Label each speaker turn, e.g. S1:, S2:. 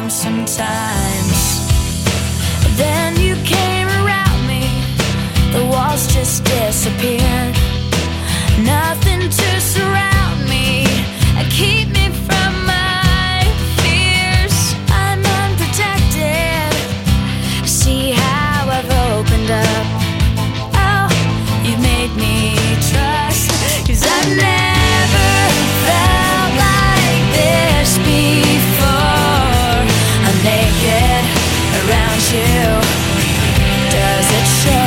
S1: down sometimes. Then you came around me, the walls just disappeared. Nothing to surround me and keep me from my fears. I'm unprotected. See how I've opened up. Oh, you made me trust, 'cause I've never felt like this before. I'm naked around you. Does it show?